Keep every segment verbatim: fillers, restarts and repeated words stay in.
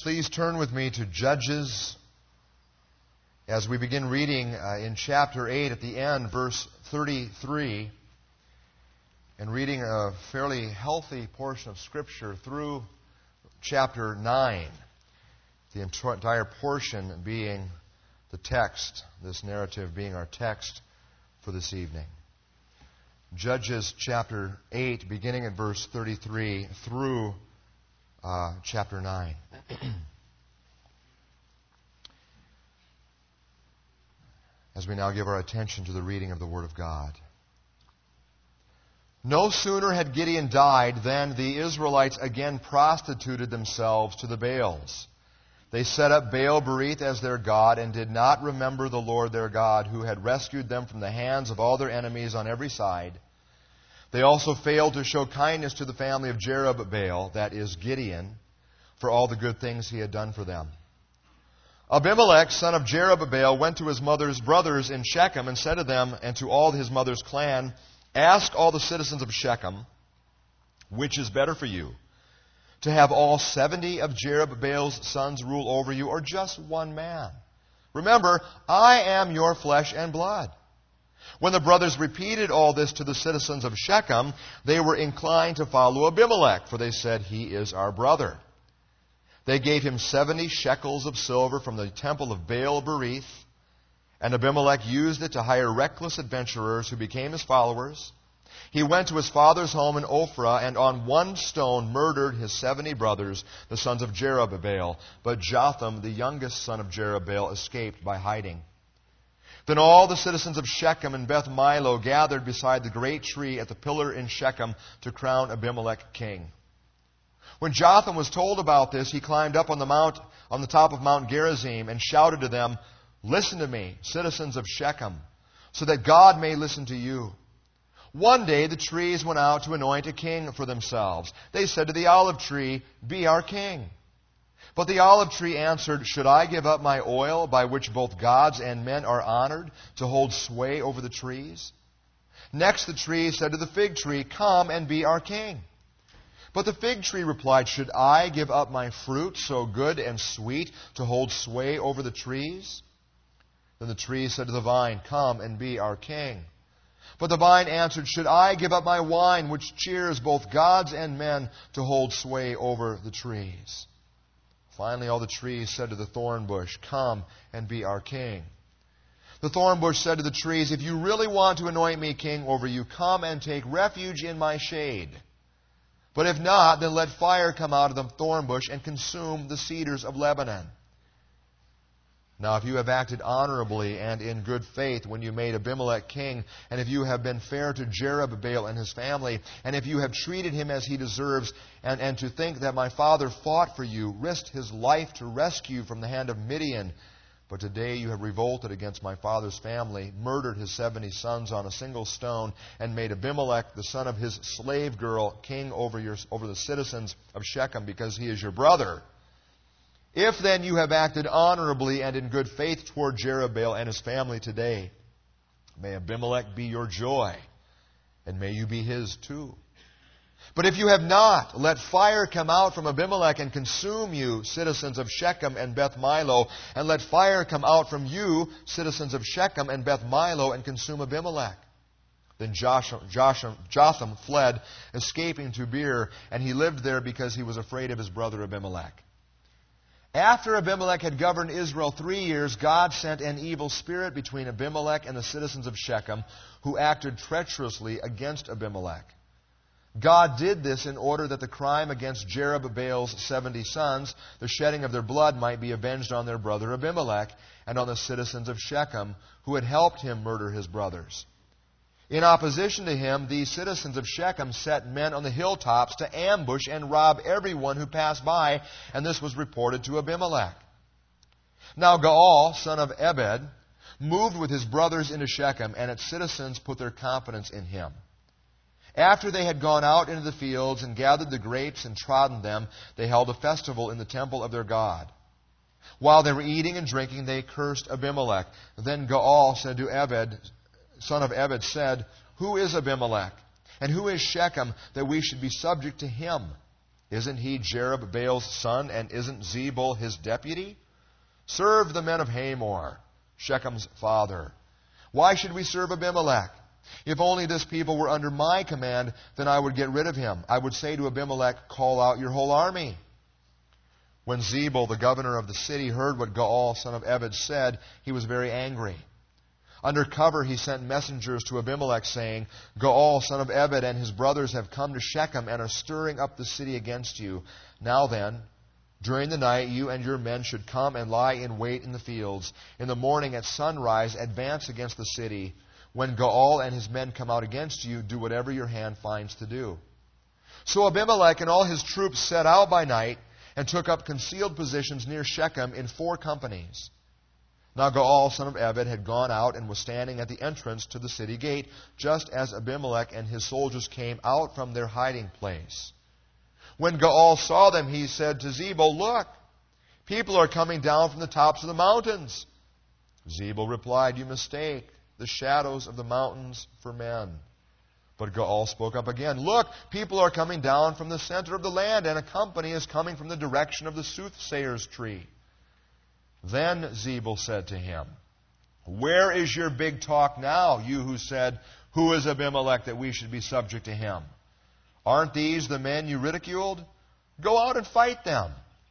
Please turn with me to Judges as we begin reading uh, in chapter eight at the end, verse thirty-three, and reading a fairly healthy portion of Scripture through chapter nine, the entire portion being the text, this narrative being our text for this evening. Judges chapter eight, beginning at verse thirty-three through uh, chapter nine. As we now give our attention to the reading of the Word of God. No sooner had Gideon died than the Israelites again prostituted themselves to the Baals. They set up Baal-berith as their god and did not remember the Lord their God, who had rescued them from the hands of all their enemies on every side. They also failed to show kindness to the family of Jerubbaal, that is Gideon, for all the good things he had done for them. Abimelech, son of Jerubbaal, went to his mother's brothers in Shechem and said to them and to all his mother's clan, "Ask all the citizens of Shechem, which is better for you, to have all seventy of Jerubbaal's sons rule over you, or just one man? Remember, I am your flesh and blood." When the brothers repeated all this to the citizens of Shechem, they were inclined to follow Abimelech, for they said, "He is our brother." They gave him seventy shekels of silver from the temple of Baal-berith, and Abimelech used it to hire reckless adventurers who became his followers. He went to his father's home in Ophrah, and on one stone murdered his seventy brothers, the sons of Jerubbaal. But Jotham, the youngest son of Jerubbaal, escaped by hiding. Then all the citizens of Shechem and Beth Milo gathered beside the great tree at the pillar in Shechem to crown Abimelech king. When Jotham was told about this, he climbed up on the mount, on the top of Mount Gerizim and shouted to them, "Listen to me, citizens of Shechem, so that God may listen to you." One day the trees went out to anoint a king for themselves. They said to the olive tree, "Be our king." But the olive tree answered, "Should I give up my oil, by which both gods and men are honored, to hold sway over the trees?" Next the tree said to the fig tree, "Come and be our king." But the fig tree replied, "Should I give up my fruit, so good and sweet, to hold sway over the trees?" Then the tree said to the vine, "Come and be our king." But the vine answered, "Should I give up my wine, which cheers both gods and men, to hold sway over the trees?" Finally, all the trees said to the thorn bush, "Come and be our king." The thorn bush said to the trees, "If you really want to anoint me king over you, come and take refuge in my shade. But if not, then let fire come out of the thorn bush and consume the cedars of Lebanon." Now, if you have acted honorably and in good faith when you made Abimelech king, and if you have been fair to Jerubbaal and his family, and if you have treated him as he deserves, and, and to think that my father fought for you, risked his life to rescue you from the hand of Midian, but today you have revolted against my father's family, murdered his seventy sons on a single stone, and made Abimelech, the son of his slave girl, king over, your, over the citizens of Shechem, because he is your brother. If then you have acted honorably and in good faith toward Jerubbaal and his family today, may Abimelech be your joy, and may you be his too. But if you have not, let fire come out from Abimelech and consume you, citizens of Shechem and Beth Milo, and let fire come out from you, citizens of Shechem and Beth Milo, and consume Abimelech. Then Joshua, Joshua, Jotham fled, escaping to Beer, and he lived there because he was afraid of his brother Abimelech. After Abimelech had governed Israel three years, God sent an evil spirit between Abimelech and the citizens of Shechem, who acted treacherously against Abimelech. God did this in order that the crime against Jerubbaal's seventy sons, the shedding of their blood, might be avenged on their brother Abimelech and on the citizens of Shechem, who had helped him murder his brothers. In opposition to him, these citizens of Shechem set men on the hilltops to ambush and rob everyone who passed by, and this was reported to Abimelech. Now Gaal, son of Ebed, moved with his brothers into Shechem, and its citizens put their confidence in him. After they had gone out into the fields and gathered the grapes and trodden them, they held a festival in the temple of their God. While they were eating and drinking, they cursed Abimelech. Then Gaal said to Ebed, son of Ebed, said, "Who is Abimelech? And who is Shechem, that we should be subject to him? Isn't he Jerubbaал's son, and isn't Zebul his deputy? Serve the men of Hamor, Shechem's father. Why should we serve Abimelech? If only this people were under my command, then I would get rid of him. I would say to Abimelech, call out your whole army. When Zebul, the governor of the city, heard what Gaal, son of Ebed, said, he was very angry. Under cover, he sent messengers to Abimelech, saying, Gaal, son of Ebed, and his brothers have come to Shechem and are stirring up the city against you. Now then, during the night, you and your men should come and lie in wait in the fields. In the morning at sunrise, advance against the city. When Gaal and his men come out against you, do whatever your hand finds to do. So Abimelech and all his troops set out by night and took up concealed positions near Shechem in four companies. Now Gaal, son of Ebed, had gone out and was standing at the entrance to the city gate, just as Abimelech and his soldiers came out from their hiding place. When Gaal saw them, he said to Zebul, look, people are coming down from the tops of the mountains. Zebul replied, you mistake the shadows of the mountains for men. But Gaal spoke up again, look, people are coming down from the center of the land, and a company is coming from the direction of the soothsayer's tree. Then Zebul said to him, where is your big talk now, you who said, who is Abimelech that we should be subject to him? Aren't these the men you ridiculed? Go out and fight them.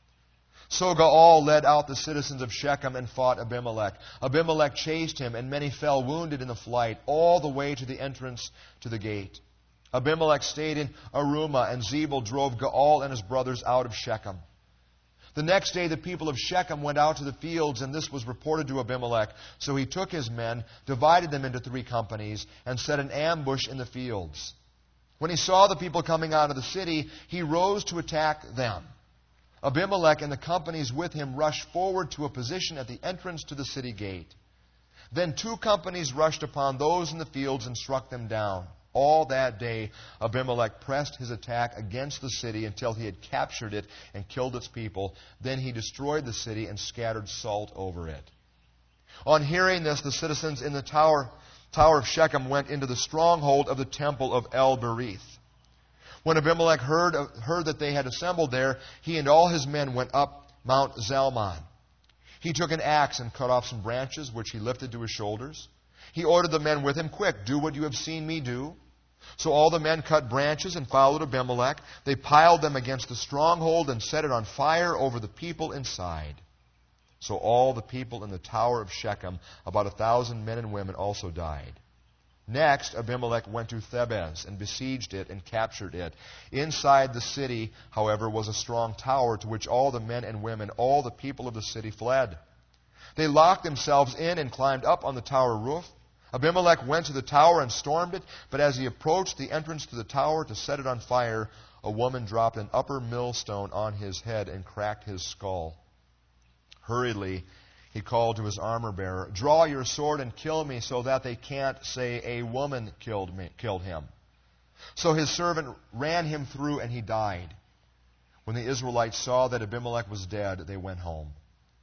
So Gaal led out the citizens of Shechem and fought Abimelech. Abimelech chased him, and many fell wounded in the flight, all the way to the entrance to the gate. Abimelech stayed in Arumah, and Zebul drove Gaal and his brothers out of Shechem. The next day the people of Shechem went out to the fields, and this was reported to Abimelech. So he took his men, divided them into three companies, and set an ambush in the fields. When he saw the people coming out of the city, he rose to attack them. Abimelech and the companies with him rushed forward to a position at the entrance to the city gate. Then two companies rushed upon those in the fields and struck them down. All that day, Abimelech pressed his attack against the city until he had captured it and killed its people. Then he destroyed the city and scattered salt over it. On hearing this, the citizens in the tower, tower of Shechem went into the stronghold of the temple of El-Berith. When Abimelech heard, heard that they had assembled there, he and all his men went up Mount Zalmon. He took an axe and cut off some branches, which he lifted to his shoulders. He ordered the men with him, quick, do what you have seen me do. So all the men cut branches and followed Abimelech. They piled them against the stronghold and set it on fire over the people inside. So all the people in the tower of Shechem, about a thousand men and women, also died. Next, Abimelech went to Thebez and besieged it and captured it. Inside the city, however, was a strong tower to which all the men and women, all the people of the city fled. They locked themselves in and climbed up on the tower roof. Abimelech went to the tower and stormed it, but as he approached the entrance to the tower to set it on fire, a woman dropped an upper millstone on his head and cracked his skull. Hurriedly, he called to his armor-bearer, draw your sword and kill me so that they can't say a woman killed me, killed him. So his servant ran him through and he died. When the Israelites saw that Abimelech was dead, they went home.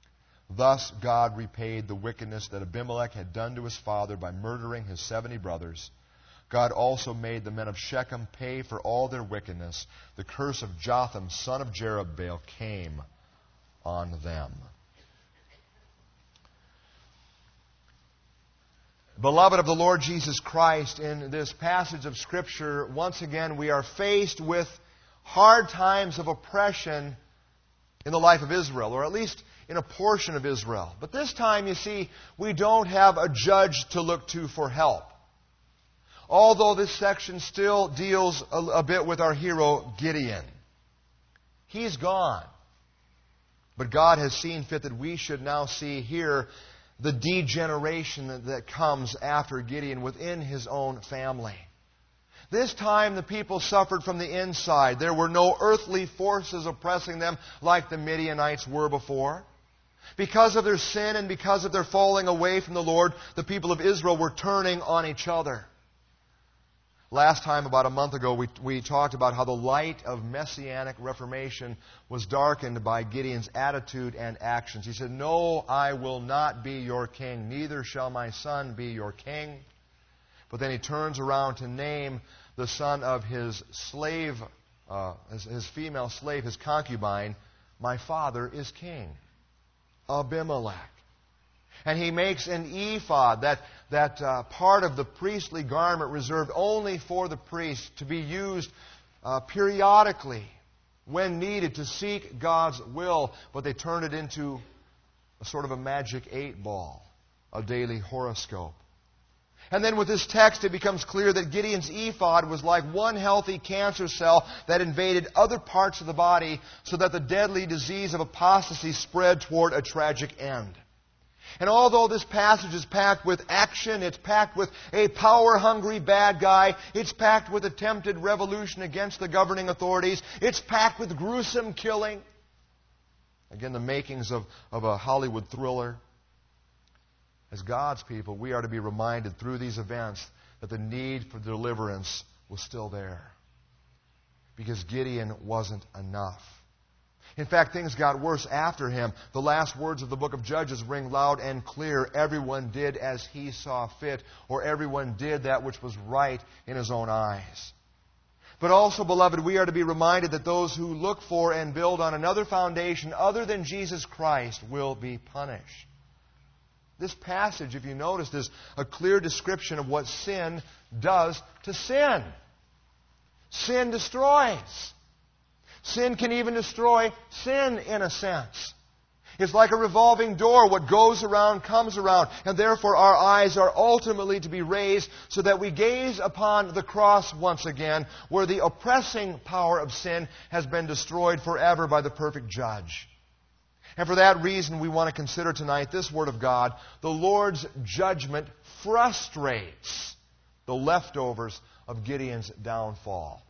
Thus God repaid the wickedness that Abimelech had done to his father by murdering his seventy brothers. God also made the men of Shechem pay for all their wickedness. The curse of Jotham, son of Jerubbaal, came on them. Beloved of the Lord Jesus Christ, in this passage of Scripture, once again we are faced with hard times of oppression in the life of Israel, or at least in a portion of Israel. But this time, you see, we don't have a judge to look to for help. Although this section still deals a, a bit with our hero, Gideon. He's gone. But God has seen fit that we should now see here the degeneration that, that comes after Gideon within his own family. This time the people suffered from the inside. There were no earthly forces oppressing them like the Midianites were before. Because of their sin and because of their falling away from the Lord, the people of Israel were turning on each other. Last time, about a month ago, we, we talked about how the light of Messianic Reformation was darkened by Gideon's attitude and actions. He said, no, I will not be your king, neither shall my son be your king. But then he turns around to name the son of his slave uh, his, his female slave, his concubine, "My father is king," Abimelech. And he makes an ephod, that, that uh, part of the priestly garment reserved only for the priest, to be used uh, periodically when needed to seek God's will. But they turned it into a sort of a magic eight ball, a daily horoscope. And then with this text, it becomes clear that Gideon's ephod was like one healthy cancer cell that invaded other parts of the body, so that the deadly disease of apostasy spread toward a tragic end. And although this passage is packed with action, it's packed with a power-hungry bad guy, it's packed with attempted revolution against the governing authorities, it's packed with gruesome killing, again, the makings of, of a Hollywood thriller. As God's people, we are to be reminded through these events that the need for deliverance was still there. Because Gideon wasn't enough. In fact, things got worse after him. The last words of the book of Judges ring loud and clear. Everyone did as he saw fit, or everyone did that which was right in his own eyes. But also, beloved, we are to be reminded that those who look for and build on another foundation other than Jesus Christ will be punished. This passage, if you noticed, is a clear description of what sin does to sin. Sin destroys. Sin can even destroy sin in a sense. It's like a revolving door. What goes around comes around. And therefore our eyes are ultimately to be raised so that we gaze upon the cross once again, where the oppressing power of sin has been destroyed forever by the perfect judge. And for that reason, we want to consider tonight this Word of God. The Lord's judgment frustrates the leftovers of Gideon's downfall.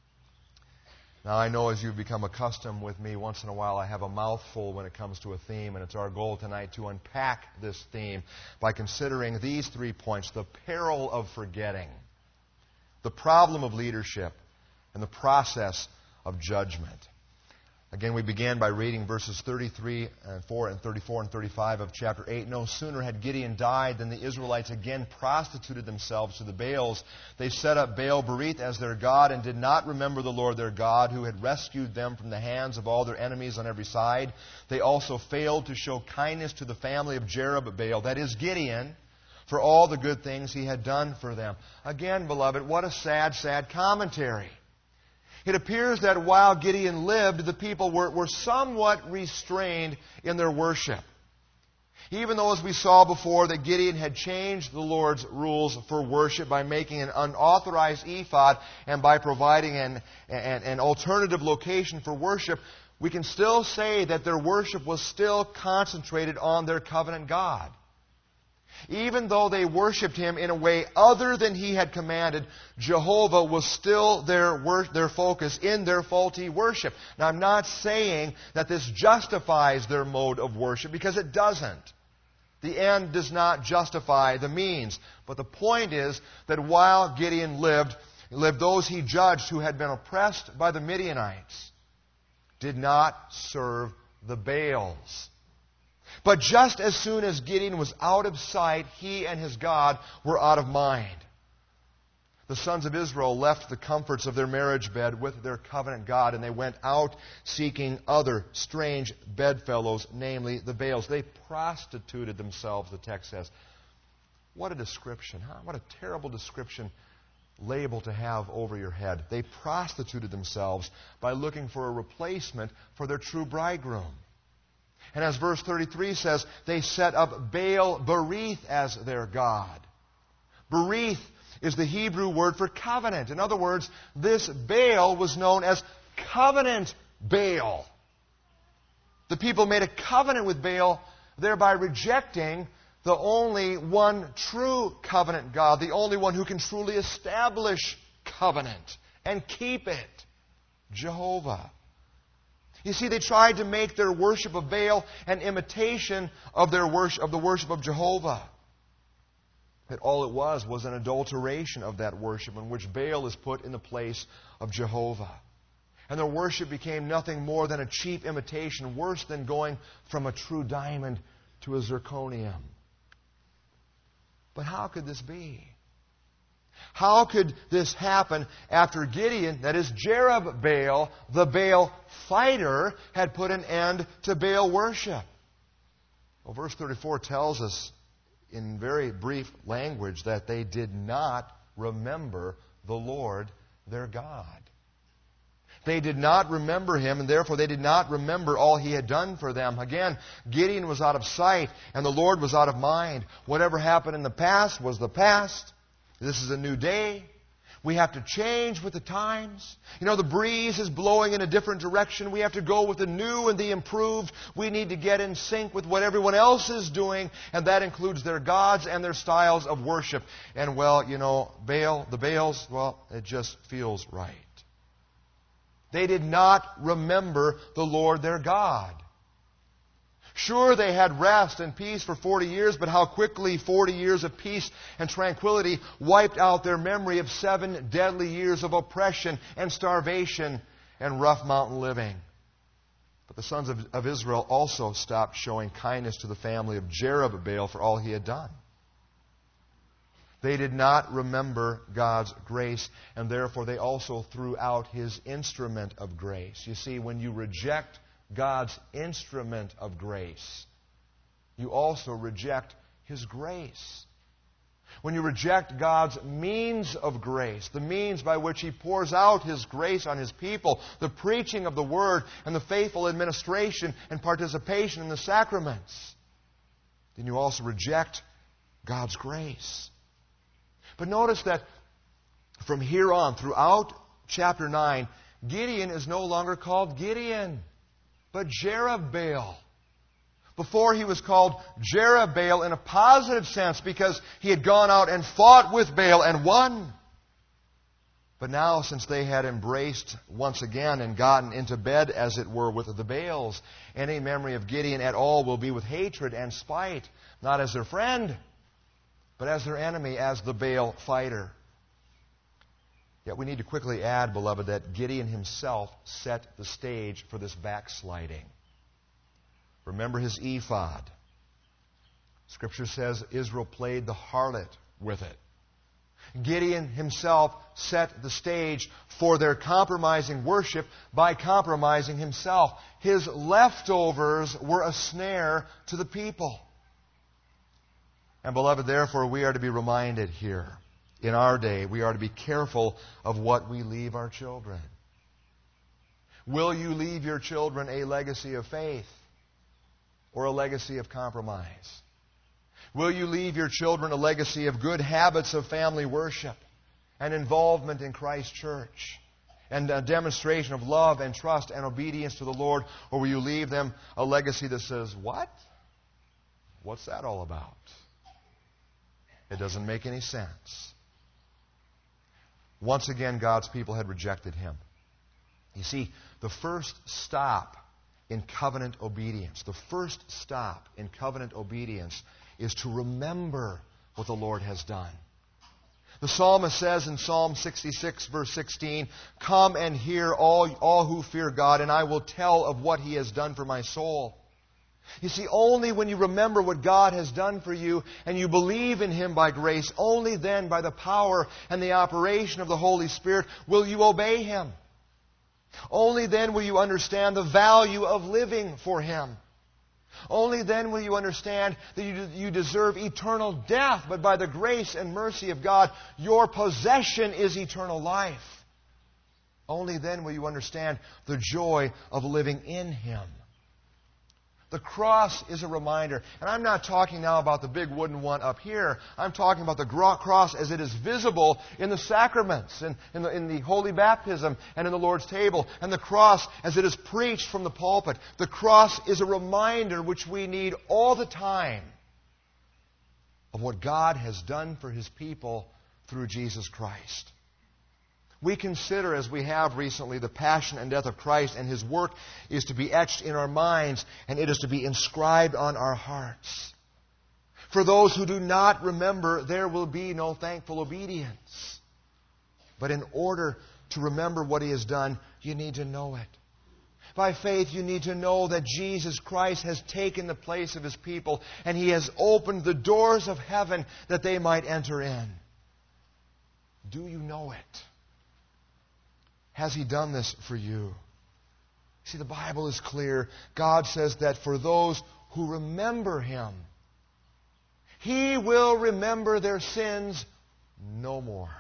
Now, I know as you've become accustomed with me, once in a while I have a mouthful when it comes to a theme, and it's our goal tonight to unpack this theme by considering these three points: the peril of forgetting, the problem of leadership, and the process of judgment. Again, we began by reading verses thirty-three and four and thirty-four and thirty-five of chapter eight. No sooner had Gideon died than the Israelites again prostituted themselves to the Baals. They set up Baal-berith as their god and did not remember the Lord their God, who had rescued them from the hands of all their enemies on every side. They also failed to show kindness to the family of Jerubbaal, that is Gideon, for all the good things he had done for them. Again, beloved, what a sad, sad commentary. It appears that while Gideon lived, the people were, were somewhat restrained in their worship. Even though, as we saw before, that Gideon had changed the Lord's rules for worship by making an unauthorized ephod and by providing an, an, an alternative location for worship, we can still say that their worship was still concentrated on their covenant God. Even though they worshipped Him in a way other than He had commanded, Jehovah was still their wor- their focus in their faulty worship. Now, I'm not saying that this justifies their mode of worship, because it doesn't. The end does not justify the means. But the point is that while Gideon lived, lived those he judged who had been oppressed by the Midianites did not serve the Baals. But just as soon as Gideon was out of sight, he and his God were out of mind. The sons of Israel left the comforts of their marriage bed with their covenant God, and they went out seeking other strange bedfellows, namely the Baals. They prostituted themselves, the text says. What a description, huh? What a terrible description, label to have over your head. They prostituted themselves by looking for a replacement for their true bridegroom. And as verse thirty-three says, they set up Baal-berith as their god. Berith is the Hebrew word for covenant. In other words, this Baal was known as covenant Baal. The people made a covenant with Baal, thereby rejecting the only one true covenant God, the only one who can truly establish covenant and keep it, Jehovah. You see, they tried to make their worship of Baal an imitation of their worship, of the worship of Jehovah. That all it was was an adulteration of that worship, in which Baal is put in the place of Jehovah. And their worship became nothing more than a cheap imitation, worse than going from a true diamond to a zirconium. But how could this be? How could this happen after Gideon, that is Jerubbaal, the Baal fighter, had put an end to Baal worship? Well, verse thirty-four tells us in very brief language that they did not remember the Lord their God. They did not remember Him, and therefore they did not remember all He had done for them. Again, Gideon was out of sight, and the Lord was out of mind. Whatever happened in the past was the past. This is a new day. We have to change with the times. You know, the breeze is blowing in a different direction. We have to go with the new and the improved. We need to get in sync with what everyone else is doing, and that includes their gods and their styles of worship. And, well, you know, Baal, the Baals, well, it just feels right. They did not remember the Lord their God. Sure, they had rest and peace for forty years, but how quickly forty years of peace and tranquility wiped out their memory of seven deadly years of oppression and starvation and rough mountain living. But the sons of, of Israel also stopped showing kindness to the family of Jerubbaal for all he had done. They did not remember God's grace, and therefore they also threw out His instrument of grace. You see, when you reject God's instrument of grace, you also reject His grace. When you reject God's means of grace, the means by which He pours out His grace on His people, the preaching of the Word and the faithful administration and participation in the sacraments, then you also reject God's grace. But notice that from here on, throughout chapter nine, Gideon is no longer called Gideon, but Jerubbaal. Before he was called Jerubbaal in a positive sense because he had gone out and fought with Baal and won. But now, since they had embraced once again and gotten into bed, as it were, with the Baals, any memory of Gideon at all will be with hatred and spite, not as their friend, but as their enemy, as the Baal fighter. Yet we need to quickly add, beloved, that Gideon himself set the stage for this backsliding. Remember his ephod. Scripture says Israel played the harlot with it. Gideon himself set the stage for their compromising worship by compromising himself. His leftovers were a snare to the people. And beloved, therefore, we are to be reminded here, in our day, we are to be careful of what we leave our children. Will you leave your children a legacy of faith or a legacy of compromise? Will you leave your children a legacy of good habits of family worship and involvement in Christ's church and a demonstration of love and trust and obedience to the Lord? Or will you leave them a legacy that says, what? What's that all about? It doesn't make any sense. Once again, God's people had rejected Him. You see, the first stop in covenant obedience, the first stop in covenant obedience is to remember what the Lord has done. The psalmist says in Psalm sixty-six, verse sixteen, "Come and hear, all, all who fear God, and I will tell of what He has done for my soul." You see, only when you remember what God has done for you and you believe in Him by grace, only then by the power and the operation of the Holy Spirit will you obey Him. Only then will you understand the value of living for Him. Only then will you understand that you, you deserve eternal death, but by the grace and mercy of God, your possession is eternal life. Only then will you understand the joy of living in Him. The cross is a reminder. And I'm not talking now about the big wooden one up here. I'm talking about the cross as it is visible in the sacraments, in, in, the, in the holy baptism, and in the Lord's table. And the cross as it is preached from the pulpit. The cross is a reminder which we need all the time of what God has done for His people through Jesus Christ. We consider, as we have recently, the passion and death of Christ, and His work is to be etched in our minds, and it is to be inscribed on our hearts. For those who do not remember, there will be no thankful obedience. But in order to remember what He has done, you need to know it. By faith, you need to know that Jesus Christ has taken the place of His people, and He has opened the doors of heaven that they might enter in. Do you know it? Has He done this for you? See, the Bible is clear. God says that for those who remember Him, He will remember their sins no more.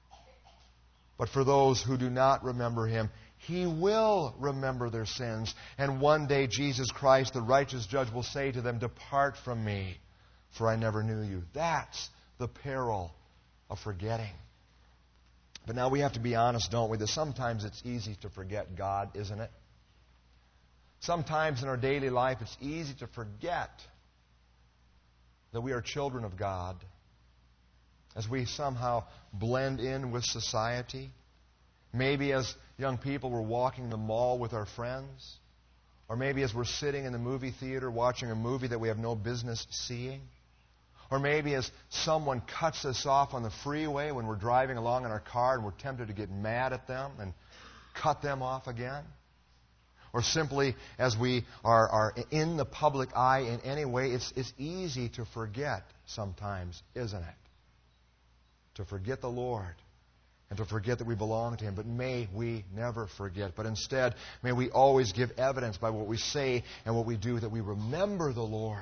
But for those who do not remember Him, He will remember their sins. And one day Jesus Christ, the righteous judge, will say to them, "Depart from me, for I never knew you." That's the peril of forgetting. But now we have to be honest, don't we, that sometimes it's easy to forget God, isn't it? Sometimes in our daily life it's easy to forget that we are children of God as we somehow blend in with society. Maybe as young people we're walking the mall with our friends. Or maybe as we're sitting in the movie theater watching a movie that we have no business seeing. Or maybe as someone cuts us off on the freeway when we're driving along in our car and we're tempted to get mad at them and cut them off again. Or simply as we are, are in the public eye in any way, it's, it's easy to forget sometimes, isn't it? To forget the Lord and to forget that we belong to Him. But may we never forget. But instead, may we always give evidence by what we say and what we do that we remember the Lord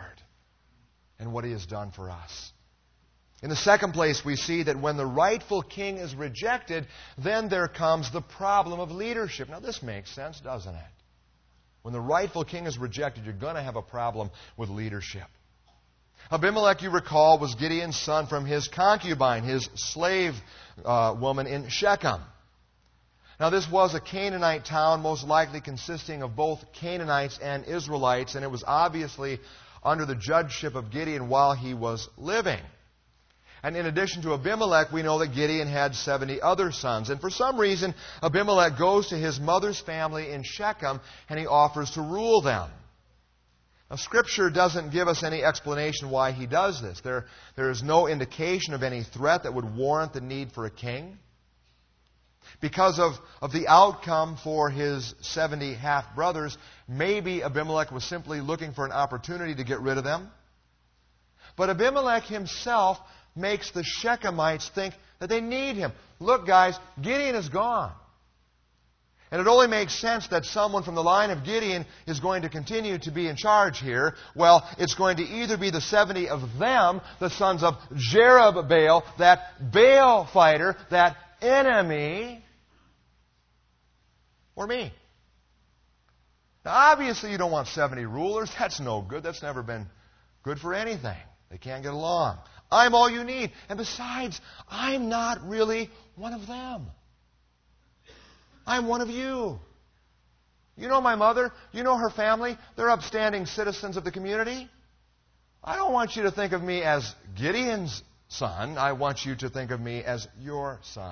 and what He has done for us. In the second place, we see that when the rightful king is rejected, then there comes the problem of leadership. Now, this makes sense, doesn't it? When the rightful king is rejected, you're going to have a problem with leadership. Abimelech, you recall, was Gideon's son from his concubine, his slave uh, woman in Shechem. Now, this was a Canaanite town, most likely consisting of both Canaanites and Israelites, and it was obviously under the judgeship of Gideon while he was living. And in addition to Abimelech, we know that Gideon had seventy other sons. And for some reason, Abimelech goes to his mother's family in Shechem and he offers to rule them. Now, Scripture doesn't give us any explanation why he does this. There, there is no indication of any threat that would warrant the need for a king. Because of, of the outcome for his seventy half-brothers, maybe Abimelech was simply looking for an opportunity to get rid of them. But Abimelech himself makes the Shechemites think that they need him. Look, guys, Gideon is gone. And it only makes sense that someone from the line of Gideon is going to continue to be in charge here. Well, it's going to either be the seventy of them, the sons of Jerubbaal, that Baal fighter, that enemy, or me. Now, obviously, you don't want seventy rulers. That's no good. That's never been good for anything. They can't get along. I'm all you need. And besides, I'm not really one of them. I'm one of you. You know my mother. You know her family. They're upstanding citizens of the community. I don't want you to think of me as Gideon's son. I want you to think of me as your son.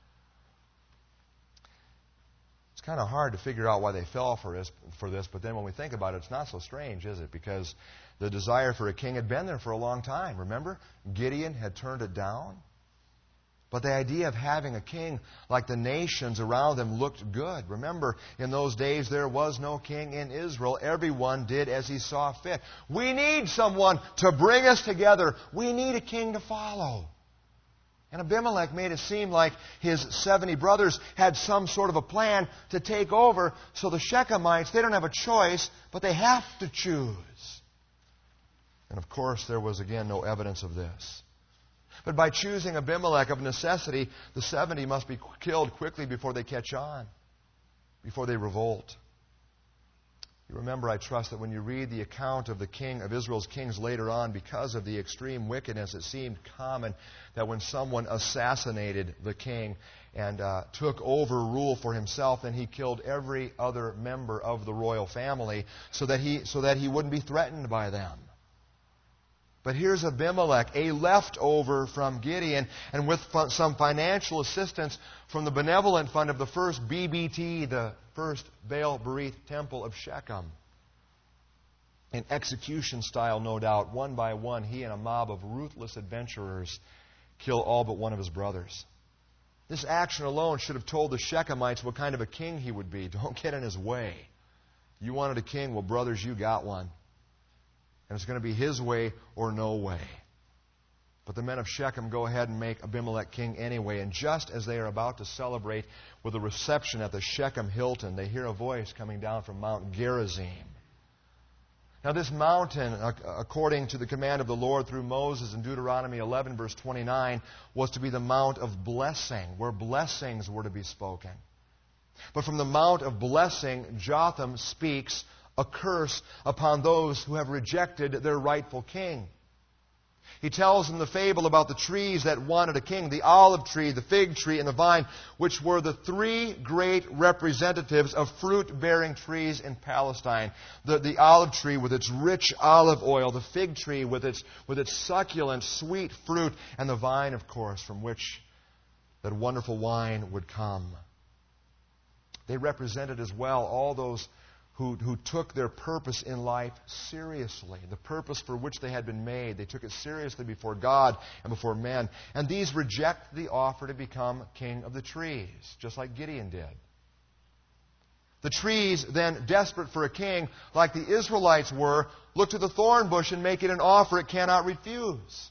It's kind of hard to figure out why they fell for this, for this, but then when we think about it, it's not so strange, is it? Because the desire for a king had been there for a long time. Remember? Gideon had turned it down. But the idea of having a king like the nations around them looked good. Remember, in those days there was no king in Israel. Everyone did as he saw fit. We need someone to bring us together. We need a king to follow. And Abimelech made it seem like his seventy brothers had some sort of a plan to take over. So the Shechemites, they don't have a choice, but they have to choose. And of course, there was again no evidence of this. But by choosing Abimelech of necessity, the seventy must be killed quickly before they catch on, before they revolt. You remember, I trust, that when you read the account of the king of Israel's kings later on, because of the extreme wickedness, it seemed common that when someone assassinated the king and uh, took over rule for himself, then he killed every other member of the royal family so that he, so that he wouldn't be threatened by them. But here's Abimelech, a leftover from Gideon, and with some financial assistance from the benevolent fund of the first B B T, the first Baal Berith temple of Shechem. In execution style, no doubt, one by one, he and a mob of ruthless adventurers kill all but one of his brothers. This action alone should have told the Shechemites what kind of a king he would be. Don't get in his way. You wanted a king? Well, brothers, you got one. And it's going to be his way or no way. But the men of Shechem go ahead and make Abimelech king anyway. And just as they are about to celebrate with a reception at the Shechem Hilton, they hear a voice coming down from Mount Gerizim. Now this mountain, according to the command of the Lord through Moses in Deuteronomy eleven, verse twenty-nine, was to be the mount of blessing, where blessings were to be spoken. But from the mount of blessing, Jotham speaks a curse upon those who have rejected their rightful king. He tells them the fable about the trees that wanted a king, the olive tree, the fig tree, and the vine, which were the three great representatives of fruit-bearing trees in Palestine. The, the olive tree with its rich olive oil, the fig tree with its, with its succulent, sweet fruit, and the vine, of course, from which that wonderful wine would come. They represented as well all those Who, who took their purpose in life seriously, the purpose for which they had been made. They took it seriously before God and before men. And these reject the offer to become king of the trees, just like Gideon did. The trees, then, desperate for a king, like the Israelites were, look to the thorn bush and make it an offer it cannot refuse.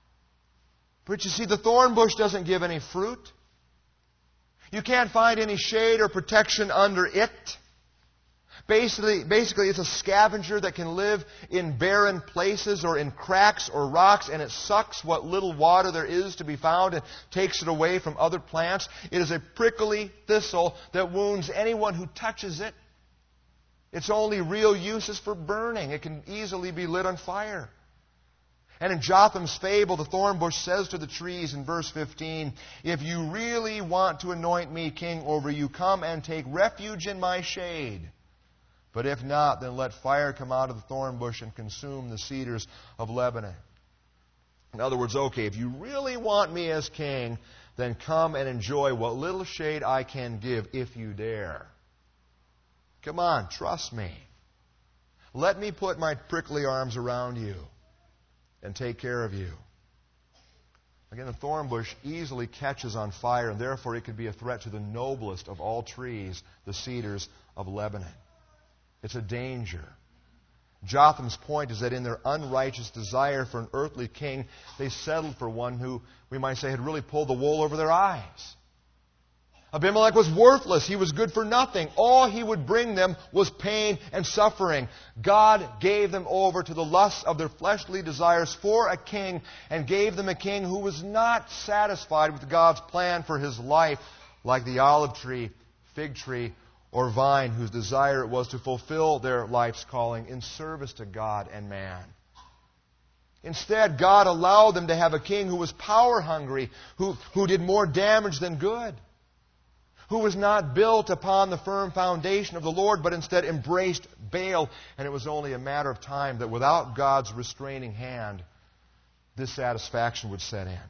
But you see, the thorn bush doesn't give any fruit. You can't find any shade or protection under it. Basically, basically, it's a scavenger that can live in barren places or in cracks or rocks, and it sucks what little water there is to be found and takes it away from other plants. It is a prickly thistle that wounds anyone who touches it. Its only real use is for burning. It can easily be lit on fire. And in Jotham's fable, the thorn bush says to the trees in verse fifteen, "If you really want to anoint me king over you, come and take refuge in my shade. But if not, then let fire come out of the thorn bush and consume the cedars of Lebanon." In other words, okay, if you really want me as king, then come and enjoy what little shade I can give if you dare. Come on, trust me. Let me put my prickly arms around you and take care of you. Again, the thorn bush easily catches on fire, and therefore it could be a threat to the noblest of all trees, the cedars of Lebanon. It's a danger. Jotham's point is that in their unrighteous desire for an earthly king, they settled for one who, we might say, had really pulled the wool over their eyes. Abimelech was worthless. He was good for nothing. All he would bring them was pain and suffering. God gave them over to the lusts of their fleshly desires for a king, and gave them a king who was not satisfied with God's plan for his life, like the olive tree, fig tree, or vine, whose desire it was to fulfill their life's calling in service to God and man. Instead, God allowed them to have a king who was power-hungry, who, who did more damage than good, who was not built upon the firm foundation of the Lord, but instead embraced Baal. And it was only a matter of time that without God's restraining hand, dissatisfaction would set in.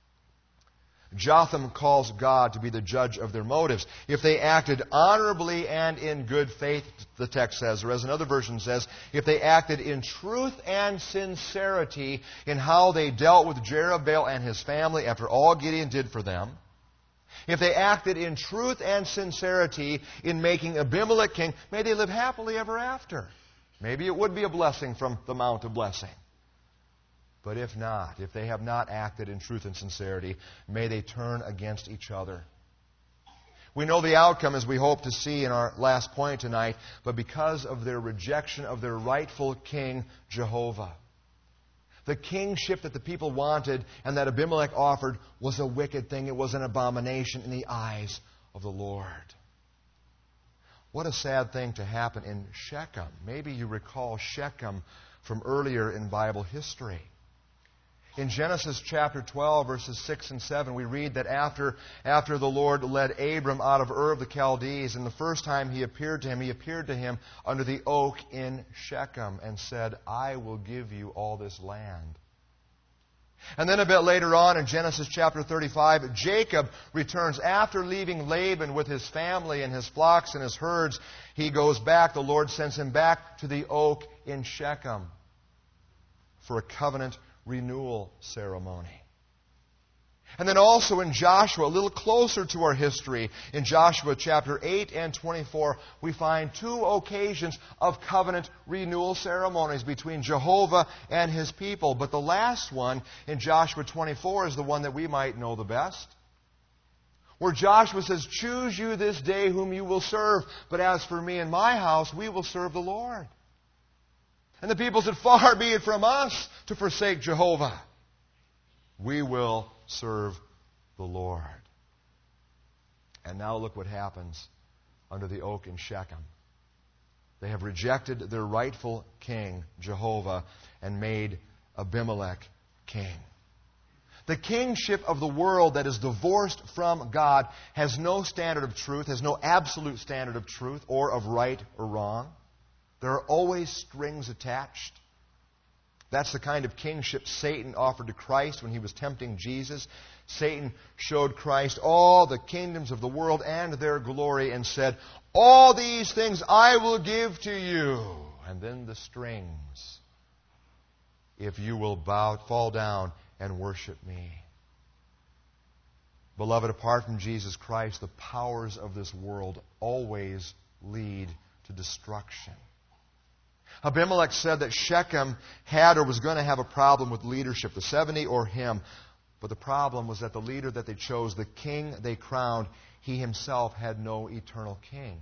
Jotham calls God to be the judge of their motives. If they acted honorably and in good faith, the text says, or as another version says, if they acted in truth and sincerity in how they dealt with Jerubbaal and his family after all Gideon did for them, if they acted in truth and sincerity in making Abimelech king, may they live happily ever after. Maybe it would be a blessing from the Mount of Blessing. But if not, if they have not acted in truth and sincerity, may they turn against each other. We know the outcome, as we hope to see in our last point tonight, but because of their rejection of their rightful king, Jehovah. The kingship that the people wanted and that Abimelech offered was a wicked thing. It was an abomination in the eyes of the Lord. What a sad thing to happen in Shechem. Maybe you recall Shechem from earlier in Bible history. In Genesis chapter twelve, verses six and seven, we read that after, after the Lord led Abram out of Ur of the Chaldees, and the first time he appeared to him, he appeared to him under the oak in Shechem and said, "I will give you all this land." And then a bit later on in Genesis chapter thirty-five, Jacob returns after leaving Laban with his family and his flocks and his herds. He goes back, the Lord sends him back to the oak in Shechem for a covenant renewal ceremony. And then also in Joshua, a little closer to our history, in Joshua chapter eight and twenty-four, we find two occasions of covenant renewal ceremonies between Jehovah and His people. But the last one in Joshua twenty-four is the one that we might know the best, where Joshua says, "Choose you this day whom you will serve, but as for me and my house, we will serve the Lord." And the people said, "Far be it from us to forsake Jehovah. We will serve the Lord." And now look what happens under the oak in Shechem. They have rejected their rightful king, Jehovah, and made Abimelech king. The kingship of the world that is divorced from God has no standard of truth, has no absolute standard of truth or of right or wrong. There are always strings attached. That's the kind of kingship Satan offered to Christ when he was tempting Jesus. Satan showed Christ all the kingdoms of the world and their glory and said, "All these things I will give to you." And then the strings. "If you will bow, fall down and worship me." Beloved, apart from Jesus Christ, the powers of this world always lead to destruction. Abimelech said that Shechem had or was going to have a problem with leadership, the seventy or him. But the problem was that the leader that they chose, the king they crowned, he himself had no eternal king.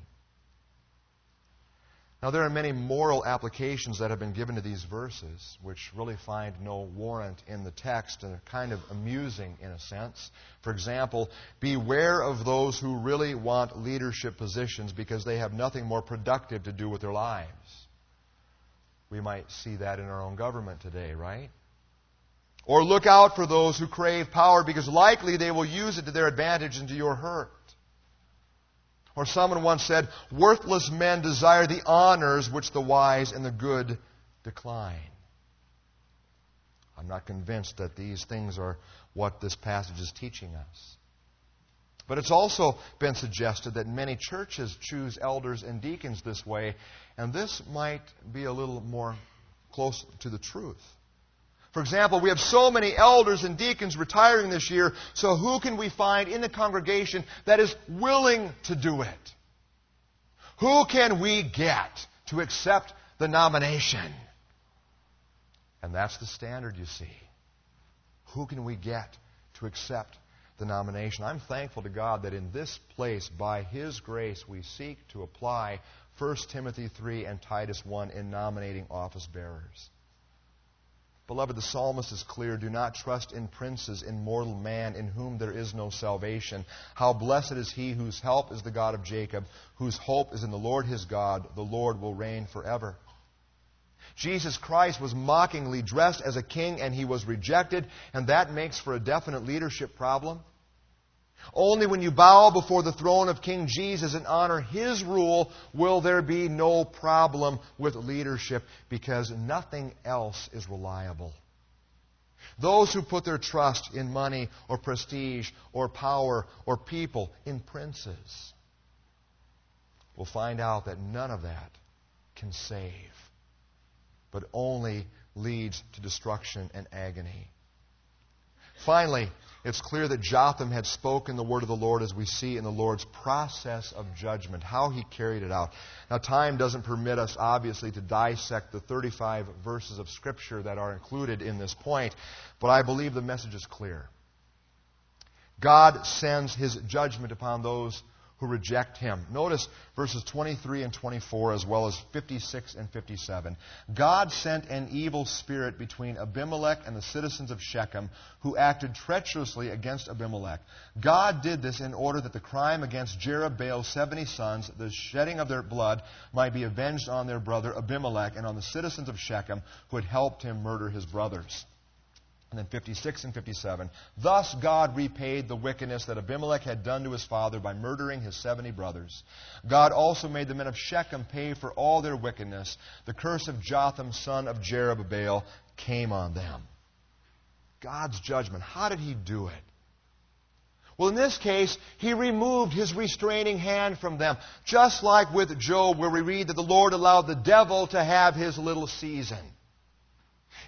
Now, there are many moral applications that have been given to these verses, which really find no warrant in the text and are kind of amusing in a sense. For example, beware of those who really want leadership positions because they have nothing more productive to do with their lives. We might see that in our own government today, right? Or look out for those who crave power because likely they will use it to their advantage and to your hurt. Or someone once said, "Worthless men desire the honors which the wise and the good decline." I'm not convinced that these things are what this passage is teaching us. But it's also been suggested that many churches choose elders and deacons this way, and this might be a little more close to the truth. For example, we have so many elders and deacons retiring this year, so who can we find in the congregation that is willing to do it? Who can we get to accept the nomination? And that's the standard, you see. Who can we get to accept the nomination? I'm thankful to God that in this place, by His grace, we seek to apply First Timothy three and Titus one in nominating office bearers. Beloved, the psalmist is clear. "Do not trust in princes, in mortal man, in whom there is no salvation. How blessed is he whose help is the God of Jacob, whose hope is in the Lord his God. The Lord will reign forever." Jesus Christ was mockingly dressed as a king, and He was rejected, and that makes for a definite leadership problem. Only when you bow before the throne of King Jesus and honor His rule will there be no problem with leadership, because nothing else is reliable. Those who put their trust in money or prestige or power or people, in princes, will find out that none of that can save, but only leads to destruction and agony. Finally, it's clear that Jotham had spoken the word of the Lord, as we see in the Lord's process of judgment, how He carried it out. Now, time doesn't permit us, obviously, to dissect the thirty-five verses of Scripture that are included in this point, but I believe the message is clear. God sends His judgment upon those who reject Him. Notice verses twenty-three and twenty-four, as well as fifty-six and fifty-seven. God sent an evil spirit between Abimelech and the citizens of Shechem, who acted treacherously against Abimelech. God did this in order that the crime against Jerubbaal's seventy sons, the shedding of their blood, might be avenged on their brother Abimelech and on the citizens of Shechem who had helped him murder his brothers. And then fifty-six and fifty-seven. Thus God repaid the wickedness that Abimelech had done to his father by murdering his seventy brothers. God also made the men of Shechem pay for all their wickedness. The curse of Jotham, son of Jerubbaal, came on them. God's judgment. How did He do it? Well, in this case, He removed His restraining hand from them. Just like with Job, where we read that the Lord allowed the devil to have his little season.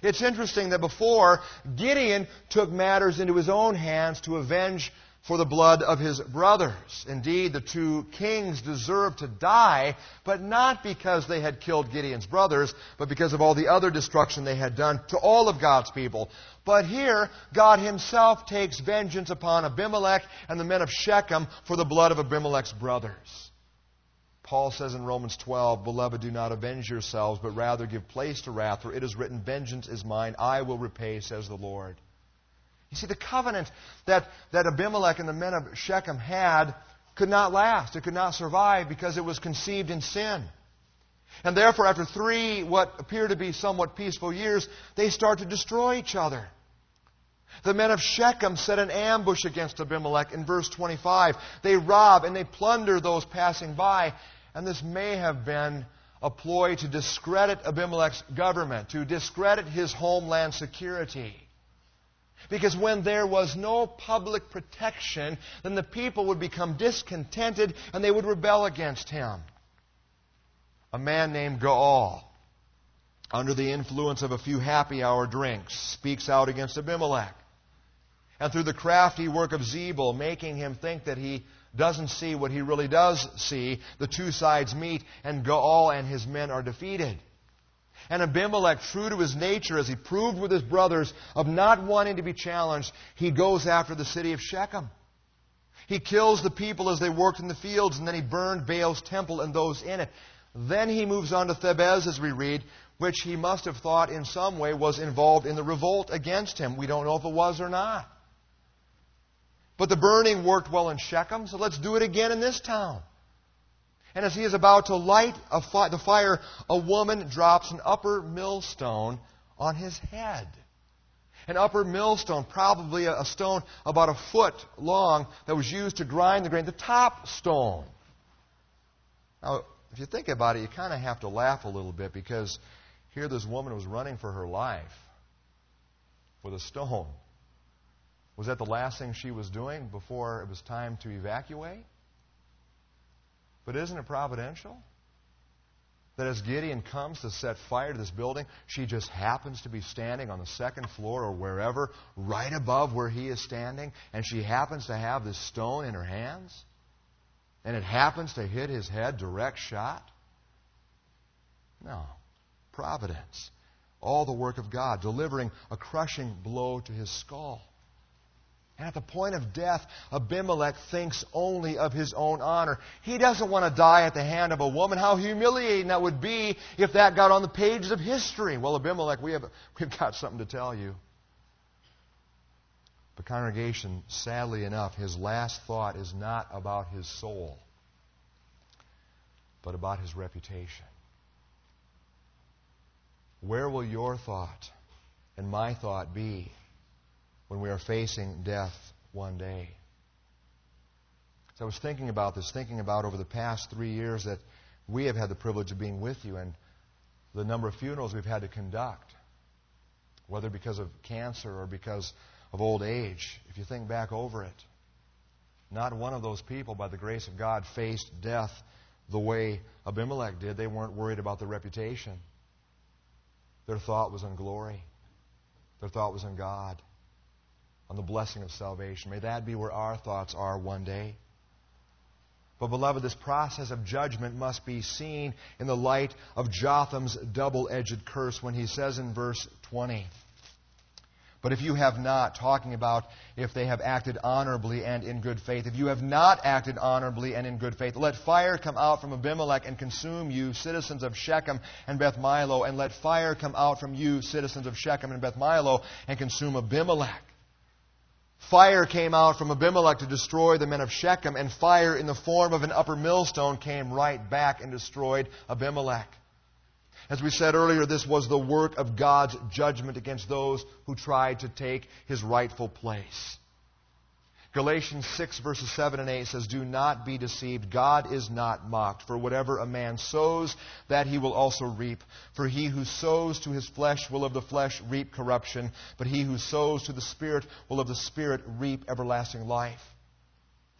It's interesting that before, Gideon took matters into his own hands to avenge for the blood of his brothers. Indeed, the two kings deserved to die, but not because they had killed Gideon's brothers, but because of all the other destruction they had done to all of God's people. But here, God himself takes vengeance upon Abimelech and the men of Shechem for the blood of Abimelech's brothers. Paul says in Romans twelve, "Beloved, do not avenge yourselves, but rather give place to wrath, for it is written, 'Vengeance is mine, I will repay,' says the Lord." You see, the covenant that, that Abimelech and the men of Shechem had could not last. It could not survive because it was conceived in sin. And therefore, after three, what appear to be somewhat peaceful years, they start to destroy each other. The men of Shechem set an ambush against Abimelech in verse twenty-five. They rob and they plunder those passing by. And this may have been a ploy to discredit Abimelech's government, to discredit his homeland security. Because when there was no public protection, then the people would become discontented and they would rebel against him. A man named Gaal, under the influence of a few happy hour drinks, speaks out against Abimelech. And through the crafty work of Zebul, making him think that he doesn't see what he really does see, the two sides meet and Gaal and his men are defeated. And Abimelech, true to his nature, as he proved with his brothers of not wanting to be challenged, he goes after the city of Shechem. He kills the people as they worked in the fields, and then he burned Baal's temple and those in it. Then he moves on to Thebez, as we read, which he must have thought in some way was involved in the revolt against him. We don't know if it was or not. But the burning worked well in Shechem, so let's do it again in this town. And as he is about to light a fi- the fire, a woman drops an upper millstone on his head. An upper millstone, probably a, a stone about a foot long that was used to grind the grain, the top stone. Now, if you think about it, you kind of have to laugh a little bit because here this woman was running for her life with a stone. Was that the last thing she was doing before it was time to evacuate? But isn't it providential that as Gideon comes to set fire to this building, she just happens to be standing on the second floor or wherever, right above where he is standing, and she happens to have this stone in her hands, and it happens to hit his head, direct shot? No. Providence. All the work of God, delivering a crushing blow to his skull. And at the point of death, Abimelech thinks only of his own honor. He doesn't want to die at the hand of a woman. How humiliating that would be if that got on the pages of history. Well, Abimelech, we have, we've got something to tell you. But congregation, sadly enough, his last thought is not about his soul, but about his reputation. Where will your thought and my thought be when we are facing death one day? So I was thinking about this, thinking about over the past three years that we have had the privilege of being with you and the number of funerals we've had to conduct, whether because of cancer or because of old age. If you think back over it, not one of those people, by the grace of God, faced death the way Abimelech did. They weren't worried about their reputation. Their thought was on glory. Their thought was on God, on the blessing of salvation. May that be where our thoughts are one day. But beloved, this process of judgment must be seen in the light of Jotham's double-edged curse when he says in verse twenty, "But if you have not," talking about if they have acted honorably and in good faith, "if you have not acted honorably and in good faith, let fire come out from Abimelech and consume you, citizens of Shechem and Beth Milo, and let fire come out from you, citizens of Shechem and Beth Milo, and consume Abimelech." Fire came out from Abimelech to destroy the men of Shechem, and fire in the form of an upper millstone came right back and destroyed Abimelech. As we said earlier, this was the work of God's judgment against those who tried to take his rightful place. Galatians six, verses seven and eight says, "Do not be deceived. God is not mocked. For whatever a man sows, that he will also reap. For he who sows to his flesh will of the flesh reap corruption. But he who sows to the Spirit will of the Spirit reap everlasting life."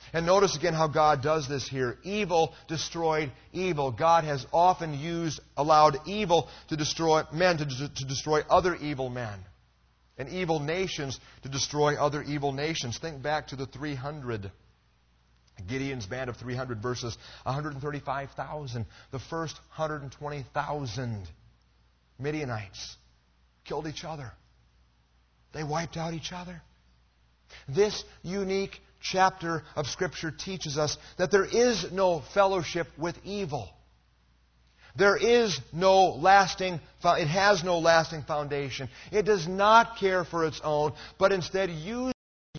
And notice again how God does this here. Evil destroyed evil. God has often used, allowed evil to destroy men, to, to destroy other evil men. And evil nations to destroy other evil nations. Think back to the three hundred. Gideon's band of three hundred versus one hundred thirty-five thousand. The first one hundred twenty thousand Midianites killed each other. They wiped out each other. This unique chapter of Scripture teaches us that there is no fellowship with evil. There is no lasting, it has no lasting foundation. It does not care for its own, but instead uses